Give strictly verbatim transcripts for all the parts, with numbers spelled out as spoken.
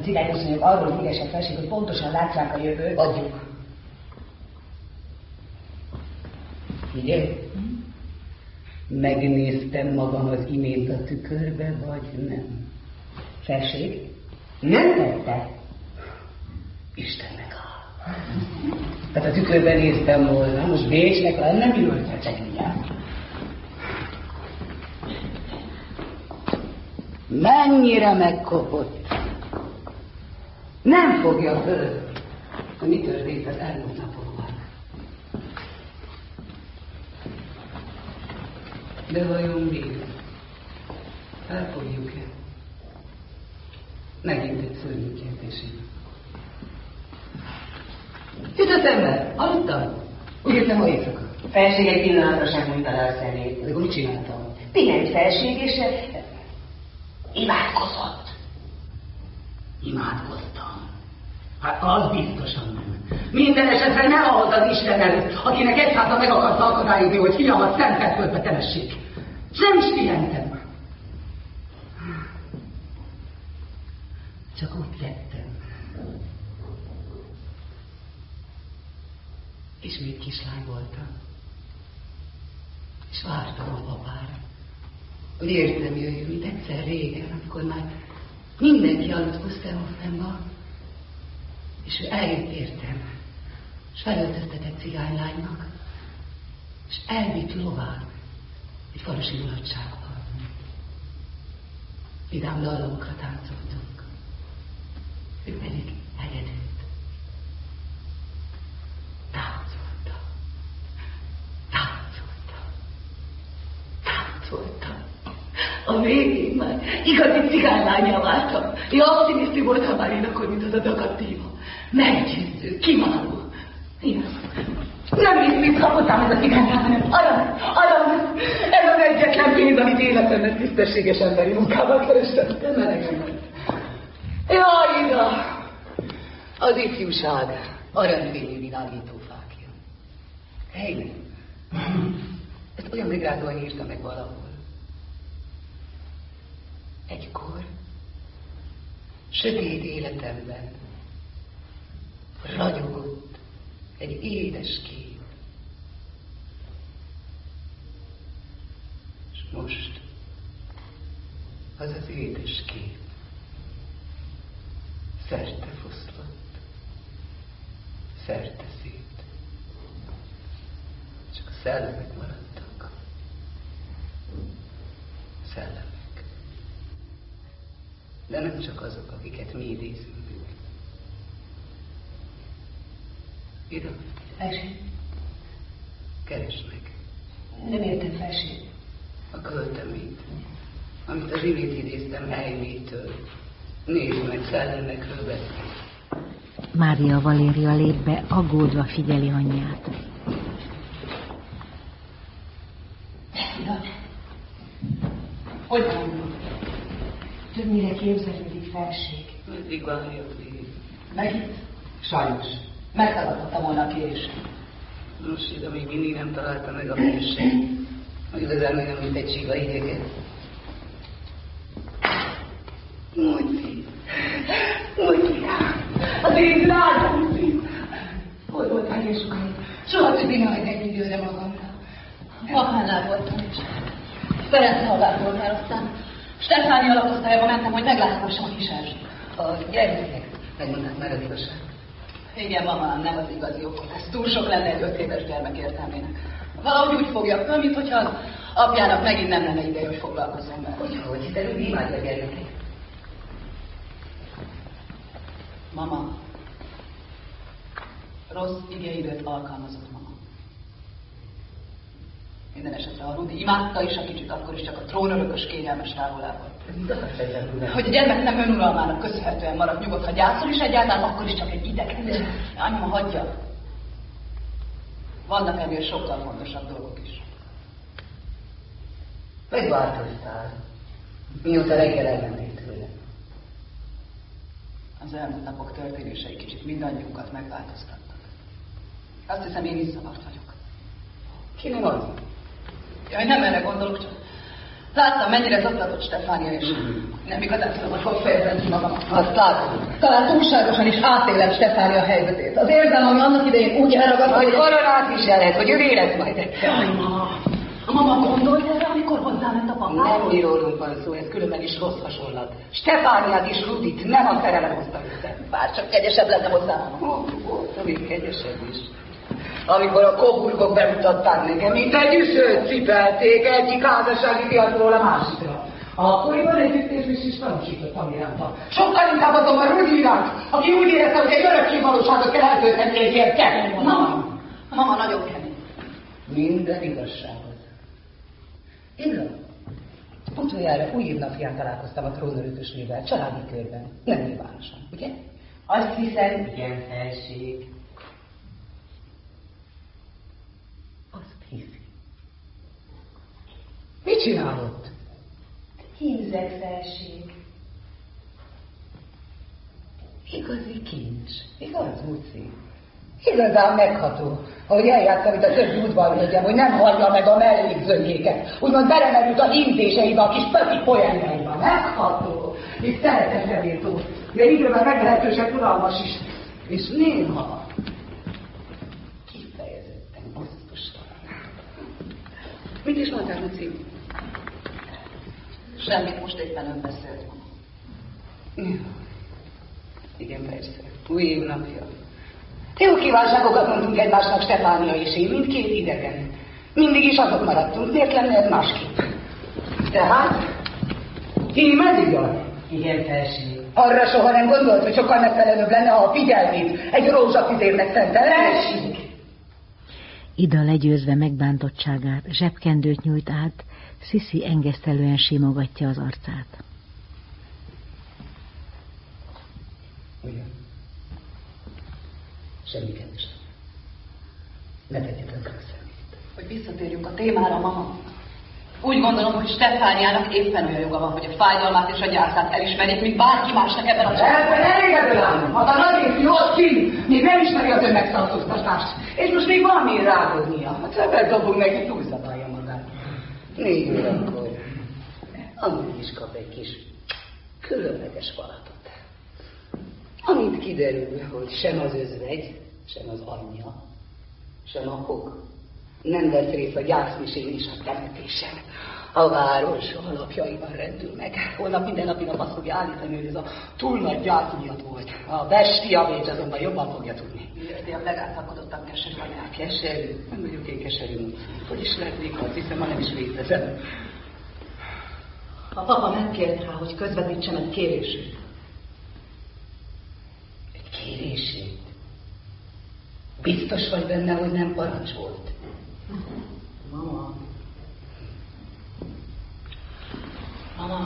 cigányasszonyok arról híresek felség, hogy pontosan látják a jövőt. Adjuk. Figyelj, hm? Megnéztem magam az imént a tükörbe, vagy nem? Felség? Nem tette? Istennek áll. Tehát a tükörben néztem volna, most Bécsnek lenne, miről fecegnyel. Mennyire megkopott. Nem fogja föl, hogy mi történt az elmúlt napokban. De vajon mi? Elfogjuk-e? Megint egy szörnyű kérdésünk. Jut az ember, hallottad? Úgy értem, ha éjszaka. Felség egy pillanatra sem mondta le a szemét. De akkor mit csináltam? Pihent felség, és imádkozott. Imádkoztam. Hát az biztosan nem. Minden esetre ne ahhoz az Isten előtt, akinek egyházat meg akarta akadályozni, hogy fiamat Szentföldbe temessék. Nem is pihentem. Csak úgy lettem. És még kislány voltam. És vártam a papára, hogy értem jöjjön, mint egyszer régen, amikor már mindenki aludt Pusztelhoffenba, és ő eljött értem, és felöltöztetett cigánylánynak, és elvitt lován egy falusi mulatságba. Vidám dallamokra táncoltunk, ő pedig egyedült. Táncolta, táncolta, táncolta. A végén már igazi cigánylánnyá váltam. Én optimiszti voltam már én akkor, mint az a dagadtíva. Meggyőző, kiváló. Igen. Nem hisz, mit kapottam ez a cigánylány, hanem arany, arany. Ez az egyetlen pénz, amit életemben tisztességes emberi munkával kerestem. Nem melegem. Jaj, Ida! Az ifjúság aranyfényű világító fákja. Helyne. Ezt olyan megrázóan írta meg valahol. Egykor, sötét életemben ragyogott egy édes kép. És most az az édes kép szerte foszlott, szerte szét. Csak a szellemek maradtak. Szellemek. De nem csak azok, akiket mi idézünk. Ida. Felség. Keresd meg. Nem értem, Felség. A költeményt, amit az imént idéztem Helymétől. Nézd meg, szellemekről beszél. Mária Valéria lép be, aggódva figyeli anyját. Ida. Hogy van? Többnyire képzelődik, Felség. Meddig várjak végig? Megint? Sajnos. Megtagadhatta volna a kérést. Nos, Ida még mindig nem találta meg a mélyset. Igazán még nem mint egy csiga idegen. Mondj ki! Mondj ki! Az én látom szív! Hol voltál ilyen sokáig? Soha többé ne hagyd egy időre magamra. Apánál voltam is. Ferenc szolgált voltál, aztán Stefánia alakosztályába mentem, hogy megláthassam a kis Erzsét. A gyermekek megmondták már az igazság. Igen, mama, nem az igazi okot. Ez túl sok lenne egy öt éves gyermek értelmének. Valahogy úgy fogja föl, mint hogyha az apjának megint nem lenne ideje, hogy foglalkozzon vele. Hogyhogy, hiszen ő imádja a gyermeket. Mama, rossz igéidőt alkalmazott mama. Minden esetre a Rudi imádta is a kicsit, akkor is csak a trónörökös kényelmes távolában. Hogy a gyermek nem önuralmának köszönhetően maradt nyugodt, ha gyászol is egyáltalán, akkor is csak egy idegen. Anyma, hagyja. Vannak ennél sokkal fontosabb dolgok is. Megváltoztál, mióta reggel elmentél tőle. Az elmúlt napok történései kicsit mindannyiunkat megváltoztattak. Azt hiszem, én is zavart vagyok. Ki nem az? Jaj, nem erre gondolok, csak Láttam, mennyire zaklatott Stefánia, és nem igazán tudom, hogy hol fejezem ki magam. Azt látom. Talán túlságosan is átélem Stefánia helyzetét. Az érzelem, ami annak idején úgy elragadt, hogy koronát is lehet, hogy ő lesz majd egyszer. Jaj, mama! A mama gondolt erre, amikor hozzáment a papához? Nem mi rólunk van szó, ez különben is rossz hasonlat. Stefániát és Rudit nem a szerelem hozta össze. Bár csak kegyesebb lenne hozzá. Ó, volt még kegyesebb is. Amikor a Coburgok bemutatták nekem, mint egy üszőt cipelték egyik házassági piacról a másikra. Akkoriban együttésben is tanúsítottam iránta. Sokkal inkább azonban Rudi iránt, aki úgy érezte, hogy egy örökké valóságot kell eltölteni egy ilyen kemény. Mama, a mama nagyon kemény. Minden igazsághoz. Igaz? Utoljára új évnapján találkoztam a trónörökösnével, családi körben. Nem nyilvánosan, ugye? Azt hiszem, igen, felség. Azt hiszi. Mit csinálott? Hímzett felség. Igazi kincs. Igaz, Muci? Igazán megható, ahogy eljátszom itt a többi udvarhölgyem, hogy nem hallja meg a mellékzöngéket. Úgymond belemerült a hímzéseibe, a kis pöti poénjaiba. Megható. És szeretem személtó. De időben meglehetősen uralmas is. És néha kifejezetten bosztustalan. Mit is mondtál, Muci? Semmit, most éppen ön beszélt. Igen, persze. Új évnapja. Jó kívánságokat mondtunk egymásnak, Stefánia és én, mint két idegen. Mindig is azok maradtunk, miért lenne ez másképp? Tehát? Én meddig van? Igen, felség. Arra soha nem gondolt, hogy sokkal megfelelőbb lenne, ha a figyelmét egy rózsafidérnek szentelne? Felség! Ida legyőzve megbántottságát, zsebkendőt nyújt át, Sisi engesztelően simogatja az arcát. Ugyan. Semmi kedves. Ne tegye tönkre a szemét. Hogy visszatérjünk a témára, mama. Úgy gondolom, hogy Stefániának éppen olyan joga van, hogy a fájdalmát és a gyászát elismerjék, mint bárki másnak ebben a családban. Ebben elégedő lányom. Ha a nagyészű ott kint, még nem ismeri az önmegszartóztatást. És most még van miért rágódnia. A cebet dobunk neki, túlzabálja magát. Négy órakor. Amúgy is kap egy kis különleges falatot. Amint kiderül, hogy sem az özvegy, sem az anyja, sem a hog nem vesz részt a gyászmisén és a temetésen. A város alapjaiban rendül meg. Holnap minden napig azt fogja állítani, hogy ez a túl nagy gyász miatt volt. A bestia Bécs azonban jobban fogja tudni. De a legáthakodottam keserű anyák. Keserű? Nem vagyok én keserű, Muci. Hogy is lehetnék, azt hiszem, ha nem is létezem. A papa megkért rá, hogy közvetítsem egy kérését. Egy kérését? Biztos vagy benne, hogy nem parancsolt? Mama. Mama.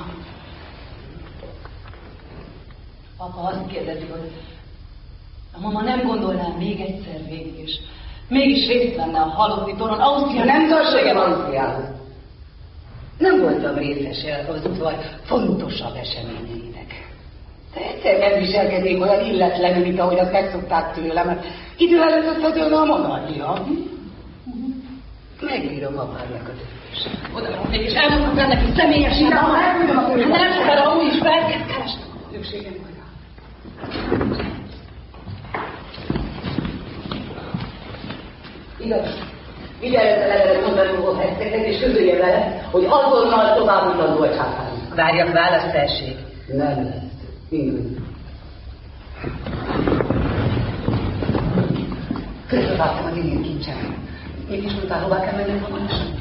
Papa azt kérdezi, hogy a mama nem gondolná még egyszer végig, és mégis részt venne a halotti toron Ausztria. Nem tartságem Ausztriához. Nem voltam részese az udvar fontosabb eseményeinek. De egyszer nem viselkednék olyan illetlenül, mint ahogy azt megszokták tőlem, mert idő előtt összedőlne a monarchia. Megírom apámnak a döntést. Oda megyek, és elmondom benne neki személyesen. Nem, elmondom a főleg. Nem sokára úgy is felkért keresnem. Szükségem van rá. Igaz, vigyelj a levelet mondani a helyzetet, és közölje vele, hogy azonnal tovább utazó a császának. Várjak választ, felség. Nem lesz. Így. Közölváltam az én kincsem. Mit is mondtál, hová kell mennem hamarosan?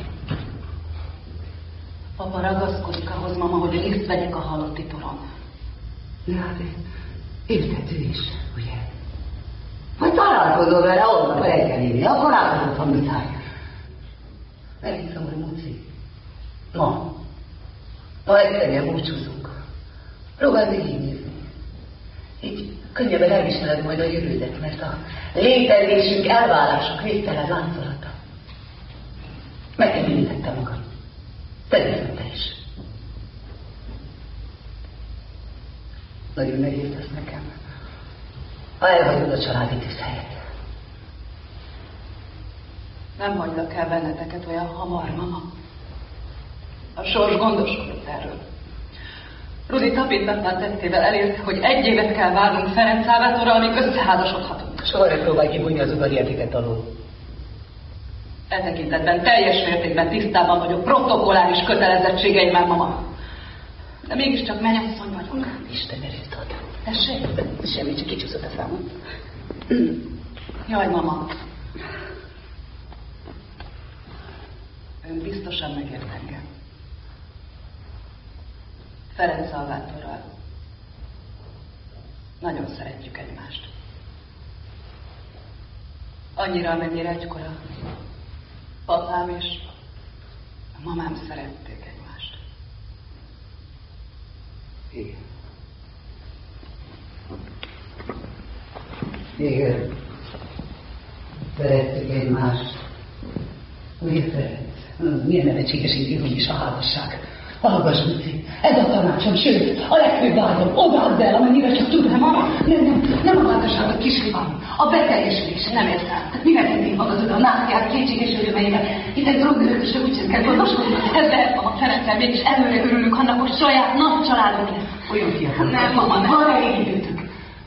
Papa ragaszkodik ahhoz, mama, hogy részt vegyek a halotti toron. De hát értető is, ugye? Majd találkozol vele onnan a reggelini, akkor átadott, ha muszáj. Meghiszem, hogy Muci. Ma. Ma egyszerűen búcsúzunk. Próbáld meg így nézni. Így könnyebben elviseled majd a jövődet, mert a létezésünk elválások végtelen láncolata. Megkeményítettem magam. Terültem te is. Nagyon nehéz lesz nekem, ha elhagyod a családi tűzhelyet. Nem hagylak el benneteket olyan hamar, mama. A sors gondoskodott erről. Rudi tapintatlan tettével elérte, hogy egy évet kell várnunk Ferenc Salvatorral, amíg összeházasodhatunk. Soha ne próbálj kibújni az udvarieteket alól. E tekintetben teljes mértékben tisztában vagyok protokolláris kötelezettségeimmel, mama. De mégiscsak mennyasszony vagyok. Isten erőt ad. Tessék? Semmi, csak kicsúszott a számom. Jaj, mama. Ön biztosan megért engem. Ferenc Salvatorral. Nagyon szeretjük egymást. Annyira, amennyire egykor a papám és a mamám szerették egymást. Igen. Igen. Szerettük egymást. Ugye, Ferenc? Milyen nevetséges így is a házasság. Hallgass, Luci, ez a tanácsom, sőt, a legfőbb vágyom, odadd el, amennyire csak tud, de mama, nem, nem, nem a házasságot kisvívám, a beteljesülés, nem értem. Tehát mi vezetnénk magadod a náciák kétséges örömeivel, hiszen drogdörök is úgysem kell gondoskodni. Ez lehet, mama, Ferenccel mégis előre örülünk annak, hogy saját nagy családunk lesz. Olyan fiatal. Nem, mama, nem. Arra elég időtök.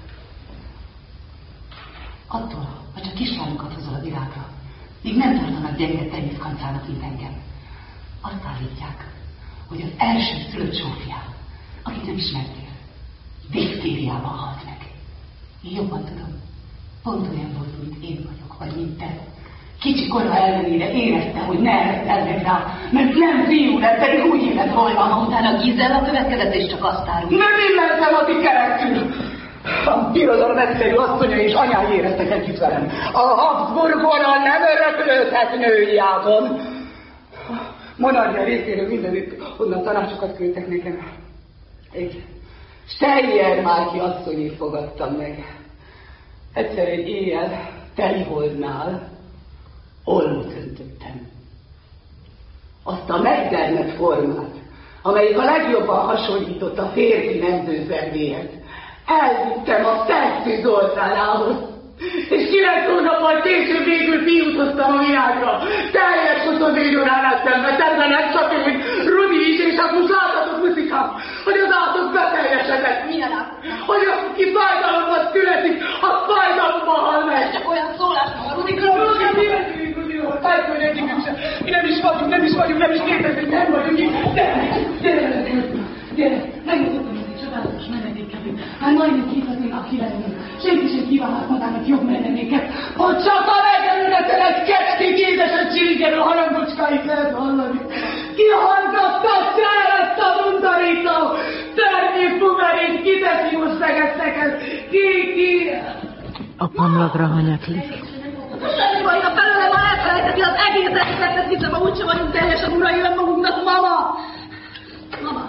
Attól, hogy csak kislányokat hozol a világra, még nem tartanak gyenge teniszkancának, mint engem. Azt állítják, hogy az első szülött Zsófiám, akit nem ismertél, diftériában halt meg. Én jobban tudom, pont olyan volt, mint én vagyok, vagy mint te. Kicsi kora ellenére érezte, hogy ne eresztel meg rá, mert nem fiú lett, pedig úgy élet volna. Ha utána Gizella következett, és csak azt árul. Nem illentem a ti keresztül! A birodalom egyszerű asszonya és anyái éreztek együtt velem. A Habsburgorral nem örökölődhet női ágon. Monarchia részéről mindenütt, onnan tanácsokat küldtek nekem. Egy Steyer Márki asszonyét fogadtam meg. Egyszer egy éjjel Teliholdnál ollót öntöttem. Azt a megdermet formát, amelyik a legjobban hasonlított a férfi nemzőszervéhez, elvittem a Szerszű Zoltánához. És kilenc hónappal később végül fiút hoztam a világra. Teljes foszodényoránál szenvedtem, de nem csak én, Rudi is, és hát most láthatok, Muszikám, hogy az átok beteljesedett. Milyen átok? Hogy aki fájdalomban születik, az fájdalomban hal meg. Csak olyan szólás, mama, Rudi, Rudi, mi vagyunk, Rudi, tájfölj egyikünk sem. Mi nem is vagyunk, nem is vagyunk, nem is létezik, nem vagyunk itt. Gyere, gyere, gyere, megmutatom, hogy egy csodálatos menedékkelő. Hát majdnem képzetnénk, aki lennénk. Senki sem kívánhat magának jobb menedéket, hogy csak a megjelöleten egy kecskék édesen csirigerő harangocskáit lehet hallani. Kihallgatta a szárat a mundarító, törnyű fumerét, kiteszi most szegeszteket, ki, ki... A pamlagra hanyatlik. Semmi baj, ha felőlem, ha elfelejteti az egész egészet, hiszem, ha úgysem vagyunk teljesen urai önmagunknak, mama! Mama!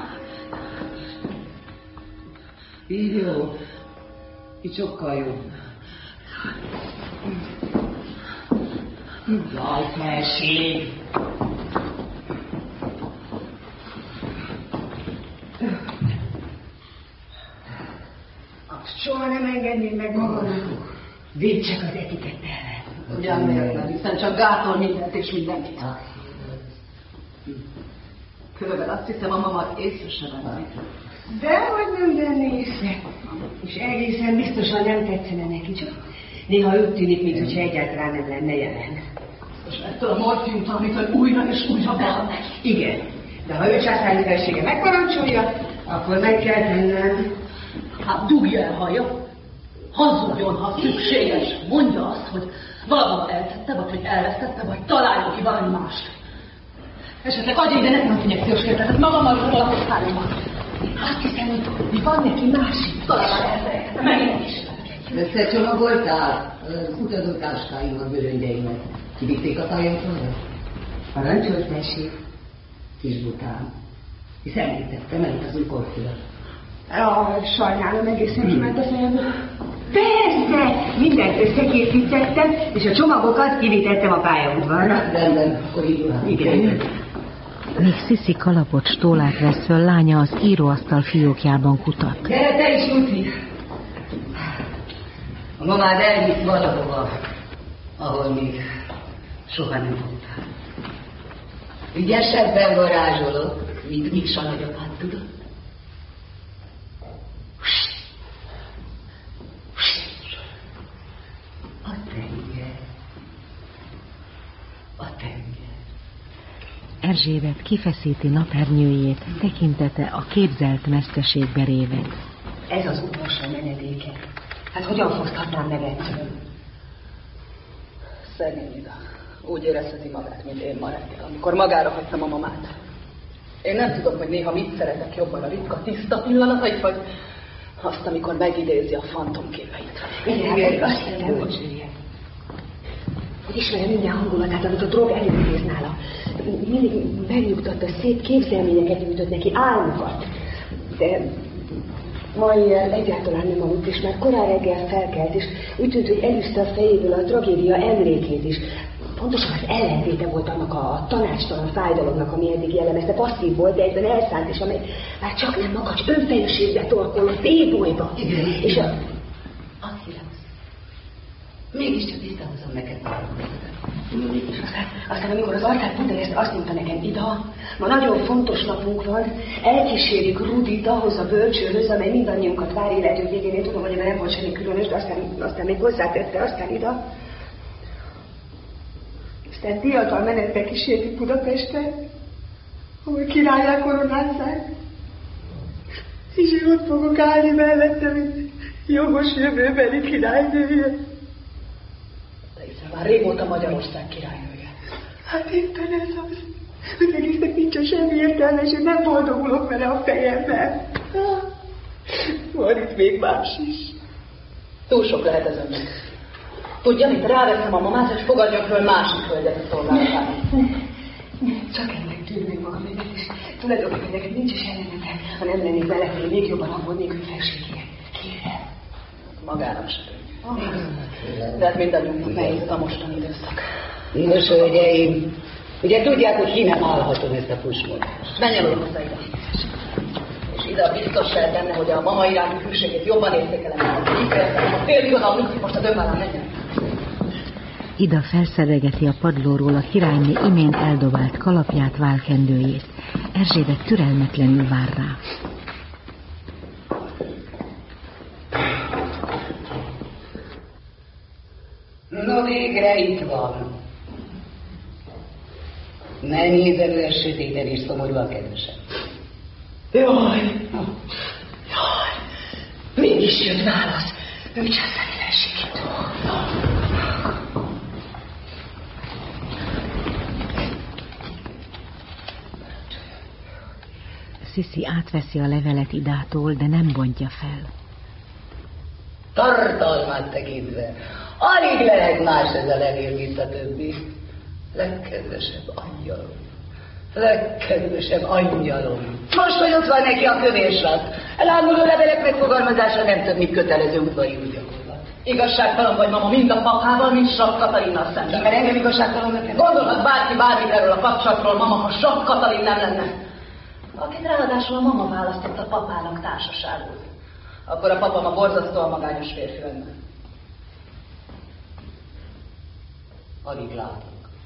Így jó. Így sokkal jobb. Jaj, felség! Azt soha nem engednéd meg magadnak. Védd csak az etikettel. Ugyan miért nem, hiszen csak gátol mindent és mindenkit. Körülbelül azt hiszem, a mama észre sem venni. Dehogy nem venni észre. És egészen biztosan nem tetszene neki, csak néha úgy tűnik, mintha egyáltalán nem lenne jelen. És ettől a morfiumtól, amitől újra és újra bead neki. Igen, de ha ő császári felsége megparancsolja, akkor meg kell tennem. Hát dugja el haja, hazudjon, ha szükséges. Mondja azt, hogy valahol eltette, vagy hogy elvesztette, vagy találjon ki valami mást. Esetleg adja ide nekem az injekciós képletet, magammal valahol szálljon. Azt hiszem, hogy van neki másik. Talán már elfelejtettem, megint is. Összecsomagoltál az utazótáskáim a bőröngyeimet. Kivitték a tájamtól? Parancsolj, tessék, kis bután. Hisz említettem, elutazunk Korfura. Ah, sajnálom, egészen kiment a fejemből. Persze, mindent összekészítettem, és a csomagokat kivitettem a pályaudvarra. Rendben, akkor így van. Igen. Még Sziszi kalapocs tólát vesz föl, lánya az íróasztal fiókjában kutat. Gyere te is, Luci! A mamád elvisz valahova, ahol még soha nem voltál. Ügyesebben varázsolok. Mint Miksa nagyapád, tudod? A tenger. A tenger. Erzsébet kifeszíti napernyőjét, tekintete a képzelt meszteségbe réved. Ez az utolsó menedéke. Hát hogyan foszthatnám meg egyszer? Szegény Ida. Úgy érezheti magát, mint én ma reggel, amikor magára hagytam a mamát. Én nem tudom, hogy néha mit szeretek jobban, a ritka, tiszta pillanatait, vagy azt, amikor megidézi a fantomképeit. Igen, igen, azt hiszem, hogy hogy ismerem minden hangulatát, amit a drog előidéz nála. Mindig megnyugtatta, szép képzelményeket nyújtott neki, álmokat. De ma ilyen egyáltalán nem aludt, és már korán reggel felkelt, és úgy tűnt, hogy elűzte a fejéből a tragédia emlékét is. Pontosan az ellentéte volt annak a tanácstalan fájdalomnak, ami eddig jellemezte, passzív volt, de egyben elszánt, és amely már csak nem makacs önfelelősségbe torkolott ébolyba. Igen, és a... Azt hiszem, mégiscsak visszahozom neked valamit. És aztán, aztán amikor az Arcád Budapest azt mondta nekem, Ida, ma nagyon fontos napunk van, elkísérjük Rudit ahhoz a bölcsőhöz, amely mindannyiunkat vár életünk végén. Én tudom, hogy nem volt semmi különös, de aztán, aztán még hozzátette, aztán Ida. Aztán diadal menetbe kísérjük Budapestre, ahol királyá koronázzák. És én ott fogok állni mellettem, mint jogos jövőbeli királynője. Már régóta Magyarország királynője. Hát éppen ez az. Az egésznek nincs semmi értelme, és én nem boldogulok vele a fejemben. Van itt még más is. Túl sok lehet ez önnek. Tudja, mit ráveszem a mamát, és fogadjak föl másik hölgyet a szolgálatába. Csak ennek tűnnék magam egyet, és tulajdonképpen nekem nincs is ellenetem, ha nem lennék vele, hogy még jobban aggódnék, hogy felségére. Kérem. Magának se könnyű. De hát mindannyiunknak nehéz a mostani időszak. Nos, hölgyeim, ugye tudják, hogy ki nem állhatom ezt a pusmodást. Menjen oda hozzá ide. És ide biztos lehet benne, hogy a mama iránti hűségét jobban értékelem, mint kifejezem. A fél birodalom most a döbbálán menjen. Ida felszedegeti a padlóról a királyné imént eldobált kalapját, válkendőjét. Erzsébet türelmetlenül vár rá. No, végre itt van. Ne nézem ő sötéten és szomorúan, kedvesem. Jaj! Jaj! Mégis jött válasz. Ő császári felségét. Sisi átveszi a levelet Idától, de nem bontja fel. Tartalmát tekintve, alig lehet más ez a levél, mint a többi. Legkedvesebb angyalom, legkedvesebb angyalom. Most, hogy ott van neki a kövérsat, elámuló levelek megfogalmazása nem több, mint kötelező udvari útgyakorlat. Igazságtalan vagy, mama, mind a papával, mind Sapp Katalinnal szemben. Mert engem igazságtalannak nem. Gondolhat bárki bármit erről a kapcsolatról, mama, ha Sapp Katalin nem lenne. Akit ráadásul a mama választott a papának társaságul. Akkor a papa ma borzasztóan magányos férfi lenne. Alig látok.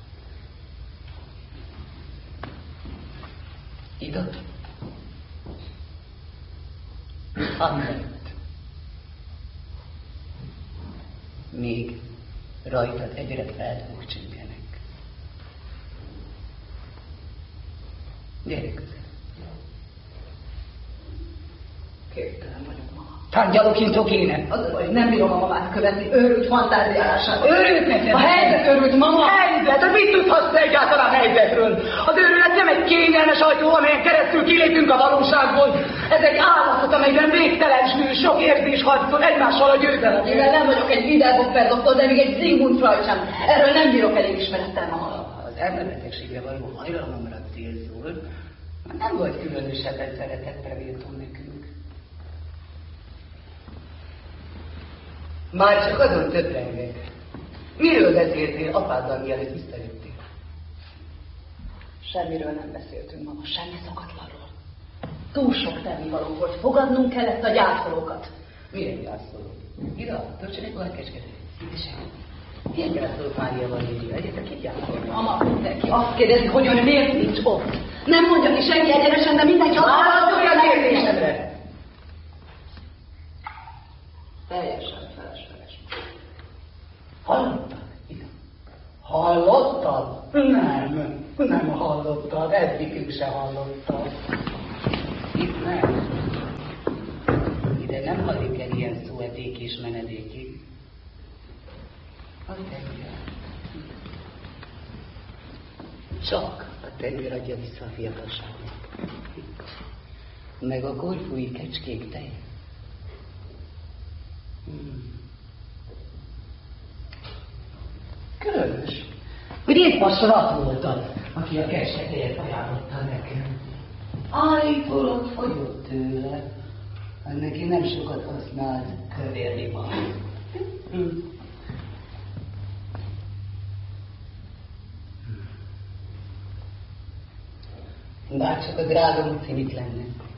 Ida? Annett. Még rajtad egyre feldúk csingenek. Gyere közel. Képtelen vagyok, mama. Tárgyalókintok éne. Az a baj, nem bírom a mamát követni, őrült fantáziálásával. Őrült nekem? A helyzet őrült, mama! Helyzet? Hát mit tudhatsz egyáltalán a helyzetről? Az őrület nem egy kényelmes ajtó, amelyen keresztül kilépünk a valóságból. Ez egy állapot, amelyben végtelen sűrű, sok érzés harcol egymással a győzelem. Mivel nem vagyok egy Wiederhofer doktor, de még egy Sigmund Freud sem. Erről nem bírok elég ismerettel, mama. Az emberbetegségre való hajlamomra célzol, nem volt különösebben szeretettre méltó nekünk. Már csak azon töprengek. Miről beszéltél apáddal, mielőtt visszajöttél? Semmiről nem beszéltünk, mama, semmi szokatlanról. Túl sok tennivaló volt, fogadnunk kellett a gyászolókat. Milyen gyászoló? Ida, töltsen egy pohár kecskedet. Szívesen. Milyen gyászolok Mária Valéria? Egyetek ki gyászolnak? Mama, mindenki azt kérdezi, hogy ön miért nincs ott. Nem mondja ki senki egyenesen, de mindenki azt Válaszolj a kérdésedre! Teljesen felesleges. Hallottad? Igen. Hallottad? Nem, nem hallottad, eddig se hallottad. Itt nem. Ide nem hallik el ilyen szó edék és menedékig. A tenger. Csak a tenger adja vissza a fiatalságnak. Meg a golfúi kecskék teje. Hmm. Különös, hogy épp a srat volt az, aki a kecsketejet ajánlotta nekem. Állítólag fogyott tőle, mert neki nem sokat használt kövérliban. Hmm. Bárcsak a drága Luci mit lenne.